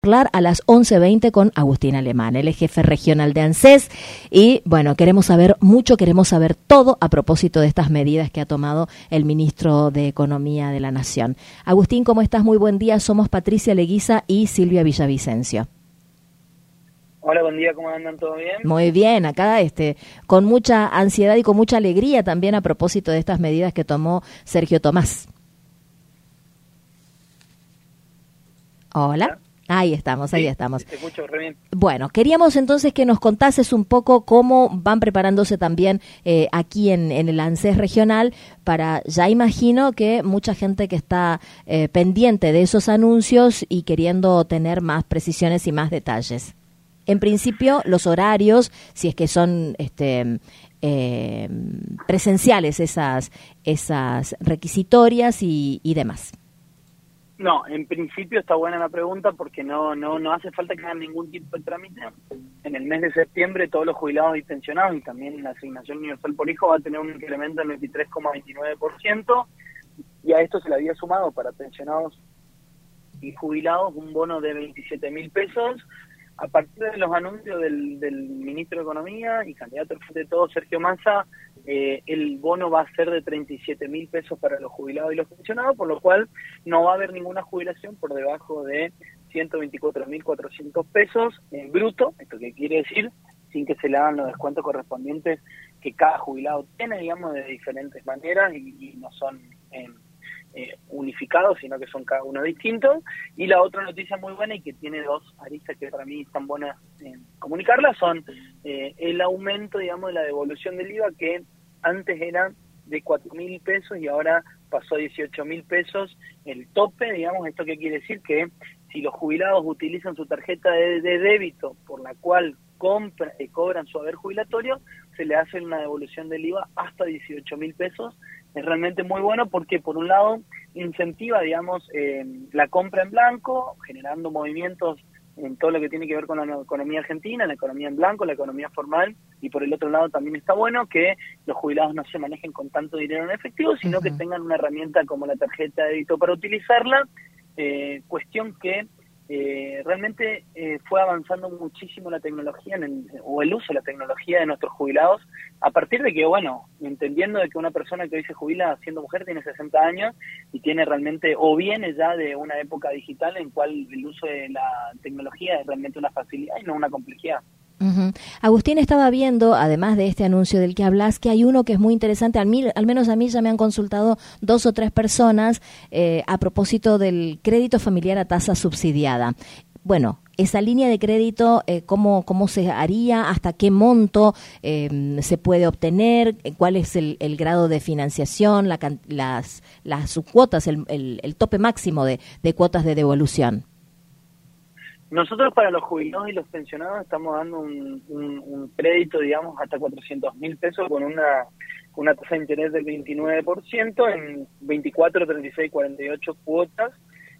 charlar a las 11:20 con Agustín Alemán, el jefe regional de ANSES. Y bueno, queremos saber todo a propósito de estas medidas que ha tomado el ministro de Economía de la Nación. Agustín, ¿cómo estás? Muy buen día. Somos Patricia Leguiza y Silvia Villavicencio. Hola, buen día, ¿cómo andan? ¿Todo bien? Muy bien, acá con mucha ansiedad y con mucha alegría también a propósito de estas medidas que tomó Sergio Tomás. Hola. Ahí estamos. Te escucho re bien. Bueno, queríamos entonces que nos contases un poco cómo van preparándose también aquí en el ANSES regional para, ya imagino que mucha gente que está pendiente de esos anuncios y queriendo tener más precisiones y más detalles. En principio, los horarios, si es que son presenciales esas requisitorias y demás. No, en principio está buena la pregunta porque no hace falta que hagan ningún tipo de trámite. En el mes de septiembre todos los jubilados y pensionados y también la asignación universal por hijo va a tener un incremento del 23,29% y a esto se le había sumado para pensionados y jubilados un bono de 27.000 pesos. A partir de los anuncios del ministro de Economía y candidato al Frente de Todos, Sergio Massa, el bono va a ser de 37.000 pesos para los jubilados y los pensionados, por lo cual no va a haber ninguna jubilación por debajo de 124.400 pesos en bruto. ¿Esto qué quiere decir? Sin que se le hagan los descuentos correspondientes que cada jubilado tiene, digamos, de diferentes maneras y no son unificados, sino que son cada uno distintos. Y la otra noticia muy buena y que tiene dos aristas que para mí están buenas comunicarlas son el aumento, digamos, de la devolución del IVA, que antes era de 4.000 pesos y ahora pasó a 18.000 pesos el tope. Digamos, ¿esto qué quiere decir? Que si los jubilados utilizan su tarjeta de débito por la cual cobran su haber jubilatorio, se le hace una devolución del IVA hasta 18.000 pesos. Es realmente muy bueno porque, por un lado, incentiva, digamos, la compra en blanco, generando movimientos en todo lo que tiene que ver con la economía argentina, la economía en blanco, la economía formal, y por el otro lado también está bueno que los jubilados no se manejen con tanto dinero en efectivo, sino que tengan una herramienta como la tarjeta de débito para utilizarla, cuestión que realmente fue avanzando muchísimo la tecnología o el uso de la tecnología de nuestros jubilados, a partir de que, bueno, entendiendo de que una persona que hoy se jubila siendo mujer tiene 60 años y tiene realmente, o viene ya de una época digital en cual el uso de la tecnología es realmente una facilidad y no una complejidad. Uh-huh. Agustín, estaba viendo, además de este anuncio del que hablas, que hay uno que es muy interesante. Al menos a mí ya me han consultado 2 o 3 personas a propósito del crédito familiar a tasa subsidiada. Bueno, esa línea de crédito, ¿cómo se haría? ¿Hasta qué monto se puede obtener? ¿Cuál es el grado de financiación? Las subcuotas, el tope máximo de cuotas de devolución. Nosotros para los jubilados y los pensionados estamos dando un crédito, digamos, hasta 400.000 pesos con una tasa de interés del 29% en 24, 36, 48 cuotas.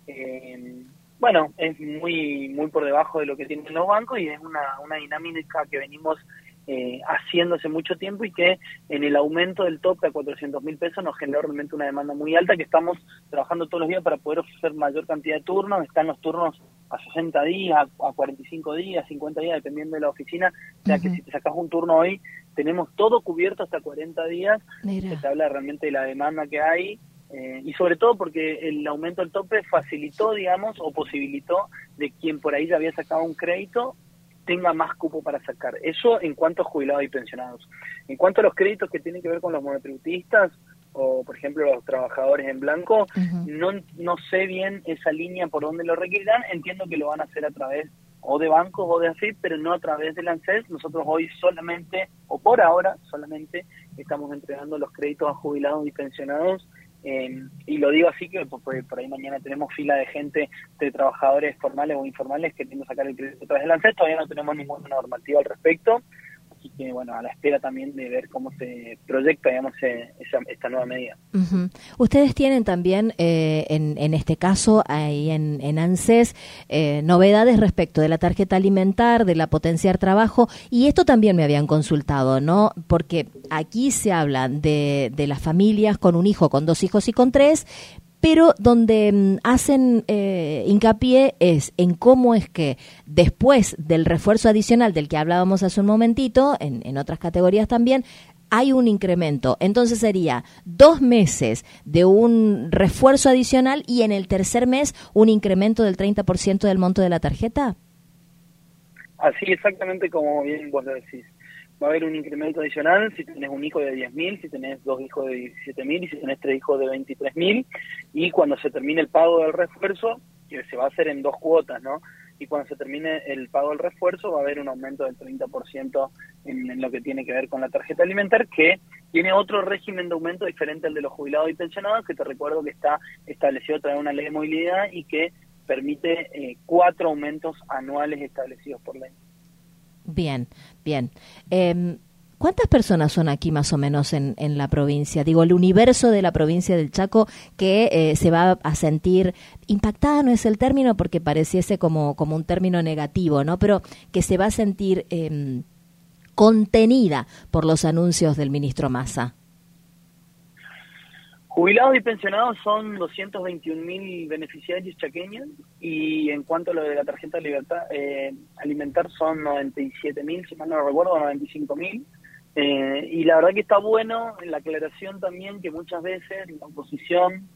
Bueno, es muy por debajo de lo que tienen los bancos y es una dinámica que venimos haciendo hace mucho tiempo y que en el aumento del tope a 400.000 pesos nos generó realmente una demanda muy alta que estamos trabajando todos los días para poder ofrecer mayor cantidad de turnos. Están los turnos a 60 días, a 45 días, 50 días, dependiendo de la oficina. O sea que si te sacas un turno hoy, tenemos todo cubierto hasta 40 días. Mira. Se habla realmente de la demanda que hay. Y sobre todo porque el aumento del tope facilitó, digamos, o posibilitó de quien por ahí ya había sacado un crédito tenga más cupo para sacar. Eso en cuanto a jubilados y pensionados. En cuanto a los créditos que tienen que ver con los monotributistas o, por ejemplo, los trabajadores en blanco, no sé bien esa línea por dónde lo requerirán. Entiendo que lo van a hacer a través o de bancos o de AFIP, pero no a través del ANSES. Nosotros hoy solamente, o por ahora solamente, estamos entregando los créditos a jubilados y pensionados. Y lo digo así que por ahí mañana tenemos fila de gente, de trabajadores formales o informales que tienen que sacar el crédito a través del ANSES. Todavía no tenemos ninguna normativa al respecto, así que bueno, a la espera también de ver cómo se proyecta, digamos, esta nueva medida. Uh-huh. Ustedes tienen también en este caso ahí en ANSES novedades respecto de la tarjeta alimentar, de la potenciar trabajo, y esto también me habían consultado, ¿no? Porque aquí se habla de las familias con un hijo, con 2 hijos y con 3, pero donde hacen hincapié es en cómo es que después del refuerzo adicional del que hablábamos hace un momentito, en otras categorías también, hay un incremento. Entonces sería 2 meses de un refuerzo adicional y en el tercer mes un incremento del 30% del monto de la tarjeta. Así exactamente como bien vos lo decís. Va a haber un incremento adicional si tenés un hijo de 10.000, si tenés 2 hijos de 17.000 y si tenés 3 hijos de 23.000. Y cuando se termine el pago del refuerzo, que se va a hacer en 2 cuotas, ¿no? Y cuando se termine el pago del refuerzo va a haber un aumento del 30% en lo que tiene que ver con la tarjeta alimentar, que tiene otro régimen de aumento diferente al de los jubilados y pensionados, que te recuerdo que está establecido a través de una ley de movilidad y que permite 4 aumentos anuales establecidos por ley. Bien, bien. ¿Cuántas personas son aquí más o menos en la provincia? Digo, el universo de la provincia del Chaco que se va a sentir impactada, no es el término porque pareciese como un término negativo, ¿no? Pero que se va a sentir contenida por los anuncios del ministro Massa. Jubilados y pensionados son 221.000 beneficiarios chaqueños, y en cuanto a lo de la tarjeta libertad alimentar son 97.000, si mal no recuerdo, 95.000. Y la verdad que está bueno en la aclaración también que muchas veces la oposición,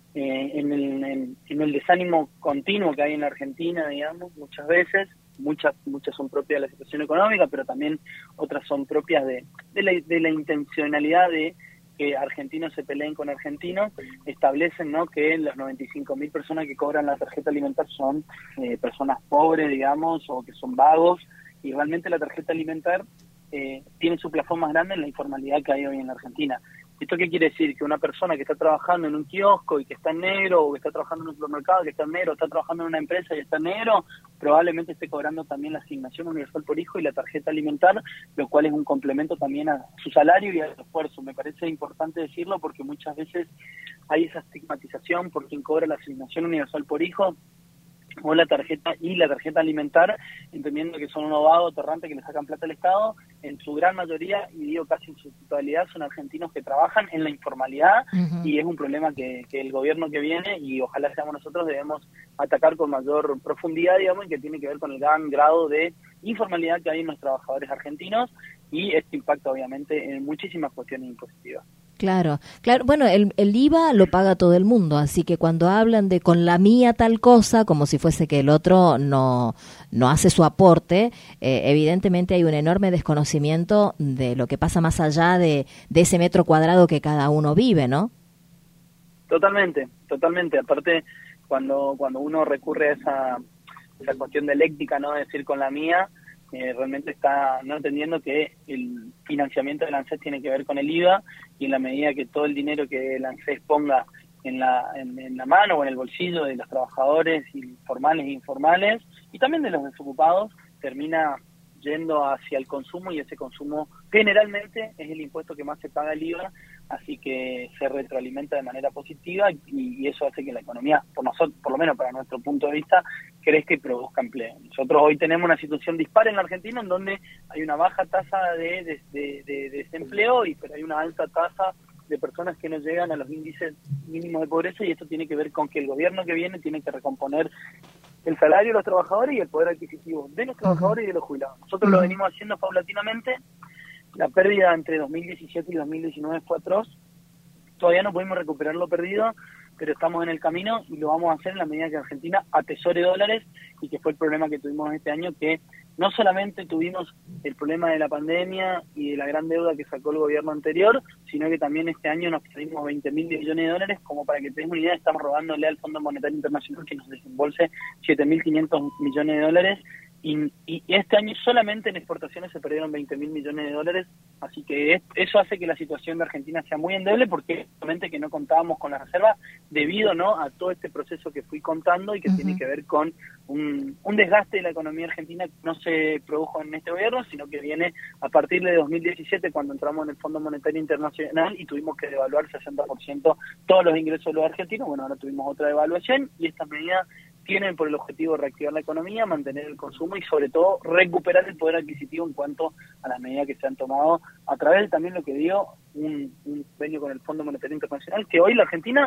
en el desánimo continuo que hay en la Argentina, digamos, muchas veces, muchas son propias de la situación económica, pero también otras son propias de la intencionalidad de que argentinos se peleen con argentinos, establecen, ¿no?, que las 95.000 personas que cobran la tarjeta alimentar son personas pobres, digamos, o que son vagos, y realmente la tarjeta alimentar tiene su plafón más grande en la informalidad que hay hoy en la Argentina. ¿Esto qué quiere decir? Que una persona que está trabajando en un kiosco y que está en negro, o que está trabajando en un supermercado que está en negro, o está trabajando en una empresa y está en negro, probablemente esté cobrando también la asignación universal por hijo y la tarjeta alimentar, lo cual es un complemento también a su salario y a su esfuerzo. Me parece importante decirlo porque muchas veces hay esa estigmatización por quien cobra la asignación universal por hijo o la tarjeta alimentar, entendiendo que son unos vagos torrantes que le sacan plata al Estado. En su gran mayoría, y digo casi en su totalidad, son argentinos que trabajan en la informalidad. Uh-huh. Y es un problema que el gobierno que viene, y ojalá seamos nosotros, debemos atacar con mayor profundidad, digamos, y que tiene que ver con el gran grado de informalidad que hay en los trabajadores argentinos, y esto impacta obviamente en muchísimas cuestiones impositivas. Claro. Bueno, el IVA lo paga todo el mundo, así que cuando hablan de con la mía tal cosa, como si fuese que el otro no hace su aporte, evidentemente hay un enorme desconocimiento de lo que pasa más allá de ese metro cuadrado que cada uno vive, ¿no? Totalmente. Aparte, cuando uno recurre a esa cuestión dialéctica, ¿no?, de decir con la mía, realmente está no entendiendo que el financiamiento del ANSES tiene que ver con el IVA, y en la medida que todo el dinero que el ANSES ponga en la mano o en el bolsillo de los trabajadores formales e informales, y también de los desocupados, termina yendo hacia el consumo, y ese consumo generalmente es el impuesto que más se paga el IVA, así que se retroalimenta de manera positiva, y eso hace que la economía, por lo menos para nuestro punto de vista, crezca y produzca empleo. Nosotros hoy tenemos una situación dispar en la Argentina, en donde hay una baja tasa de desempleo, pero hay una alta tasa de personas que no llegan a los índices mínimos de pobreza, y esto tiene que ver con que el gobierno que viene tiene que recomponer el salario de los trabajadores y el poder adquisitivo de los trabajadores y de los jubilados. Nosotros lo venimos haciendo paulatinamente. La pérdida entre 2017 y 2019 fue atroz. Todavía no pudimos recuperar lo perdido, pero estamos en el camino, y lo vamos a hacer en la medida que Argentina atesore dólares, y que fue el problema que tuvimos este año, que no solamente tuvimos el problema de la pandemia y de la gran deuda que sacó el gobierno anterior, sino que también este año nos perdimos 20.000 millones de dólares. Como para que tengas una idea, estamos rogándole al Fondo Monetario Internacional que nos desembolse 7.500 millones de dólares, y este año solamente en exportaciones se perdieron 20.000 millones de dólares, así que eso hace que la situación de Argentina sea muy endeble, porque obviamente que no contábamos con las reservas debido, ¿no?, a todo este proceso que fui contando, y que tiene que ver con un desgaste de la economía argentina que no se produjo en este gobierno, sino que viene a partir de 2017, cuando entramos en el Fondo Monetario Internacional y tuvimos que devaluar 60% todos los ingresos de los argentinos. Bueno, ahora tuvimos otra devaluación, y estas medidas tienen por el objetivo reactivar la economía, mantener el consumo y sobre todo recuperar el poder adquisitivo en cuanto a las medidas que se han tomado a través de también lo que dio un convenio con el Fondo Monetario Internacional, que hoy la Argentina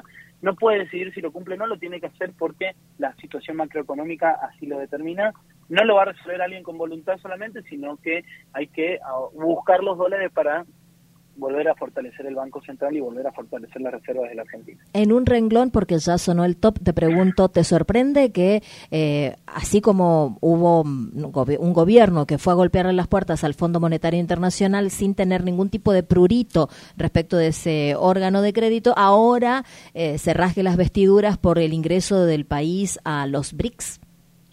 no puede decidir si lo cumple o no, lo tiene que hacer porque la situación macroeconómica así lo determina. No lo va a resolver alguien con voluntad solamente, sino que hay que buscar los dólares para volver a fortalecer el Banco Central y volver a fortalecer las reservas de la Argentina. En un renglón, porque ya sonó el top, te pregunto, ¿te sorprende que así como hubo un gobierno que fue a golpearle las puertas al Fondo Monetario Internacional sin tener ningún tipo de prurito respecto de ese órgano de crédito, ahora se rasgue las vestiduras por el ingreso del país a los BRICS?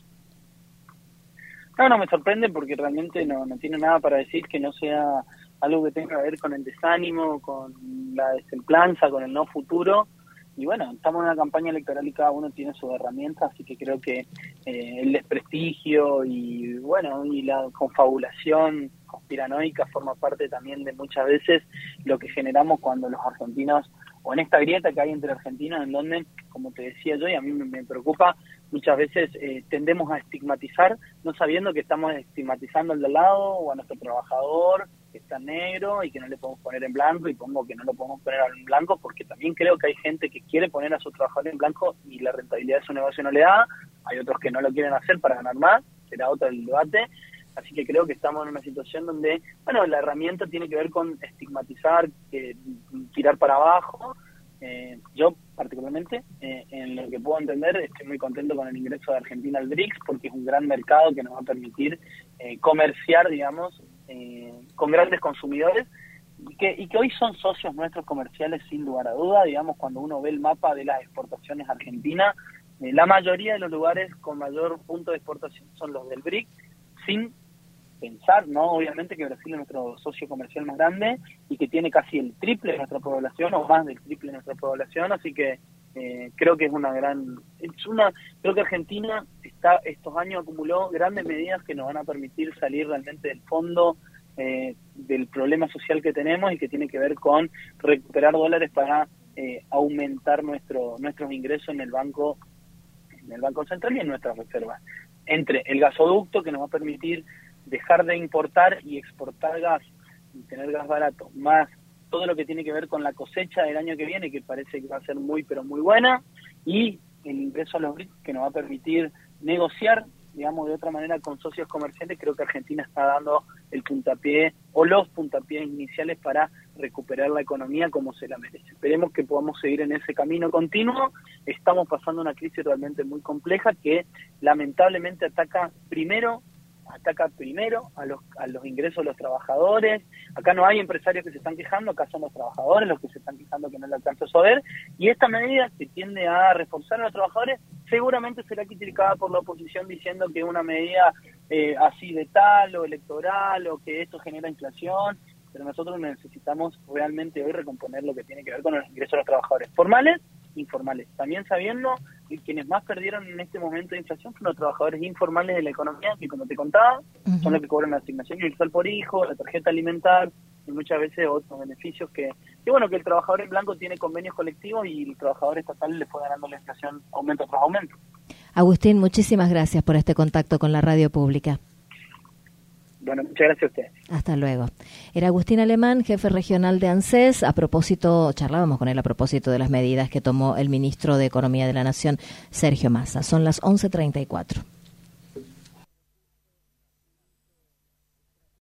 No me sorprende porque realmente no tiene nada para decir que no sea algo que tenga que ver con el desánimo, con la desemplanza, con el no futuro. Y bueno, estamos en una campaña electoral y cada uno tiene sus herramientas, así que creo que el desprestigio y bueno, y la confabulación conspiranoica forma parte también de muchas veces lo que generamos cuando los argentinos, o en esta grieta que hay entre argentinos, en donde, como te decía yo, y a mí me preocupa, muchas veces tendemos a estigmatizar, no sabiendo que estamos estigmatizando al de al lado o a nuestro trabajador, que está negro y que no le podemos poner en blanco, y pongo que no lo podemos poner en blanco porque también creo que hay gente que quiere poner a su trabajador en blanco y la rentabilidad de su negocio no le da, hay otros que no lo quieren hacer para ganar más, será otro el debate, así que creo que estamos en una situación donde, bueno, la herramienta tiene que ver con estigmatizar, tirar para abajo. Yo particularmente, en lo que puedo entender, estoy muy contento con el ingreso de Argentina al BRICS porque es un gran mercado que nos va a permitir comerciar, digamos, con grandes consumidores y que hoy son socios nuestros comerciales sin lugar a duda. Digamos, cuando uno ve el mapa de las exportaciones argentinas, la mayoría de los lugares con mayor punto de exportación son los del BRICS, sin pensar, ¿no? Obviamente que Brasil es nuestro socio comercial más grande y que tiene casi el triple de nuestra población o más del triple de nuestra población, así que creo que creo que Argentina estos años acumuló grandes medidas que nos van a permitir salir realmente del fondo del problema social que tenemos y que tiene que ver con recuperar dólares para aumentar nuestros ingresos en el Banco Central y en nuestras reservas. Entre el gasoducto, que nos va a permitir dejar de importar y exportar gas y tener gas barato, más todo lo que tiene que ver con la cosecha del año que viene, que parece que va a ser muy pero muy buena, y el ingreso a los BRICS, que nos va a permitir negociar, digamos, de otra manera con socios comerciales. Creo que Argentina está dando el puntapié o los puntapiés iniciales para recuperar la economía como se la merece. Esperemos que podamos seguir en ese camino continuo. Estamos pasando una crisis realmente muy compleja que lamentablemente ataca primero a los ingresos de los trabajadores. Acá no hay empresarios que se están quejando, acá son los trabajadores los que se están quejando que no le alcanza a ver, y esta medida que tiende a reforzar a los trabajadores seguramente será criticada por la oposición diciendo que es una medida así de tal o electoral o que esto genera inflación, pero nosotros necesitamos realmente hoy recomponer lo que tiene que ver con los ingresos de los trabajadores formales, informales, también sabiendo que quienes más perdieron en este momento de inflación son los trabajadores informales de la economía, que como te contaba, son los que cobran la asignación universal por hijo, la tarjeta alimentar y muchas veces otros beneficios que bueno, que el trabajador en blanco tiene convenios colectivos y el trabajador estatal le fue ganando la inflación aumento tras aumento. Agustín, muchísimas gracias por este contacto con la radio pública. Bueno, muchas gracias a ustedes. Hasta luego. Era Agustín Alemán, jefe regional de ANSES. Charlábamos con él a propósito de las medidas que tomó el ministro de Economía de la Nación, Sergio Massa. Son las 11:34.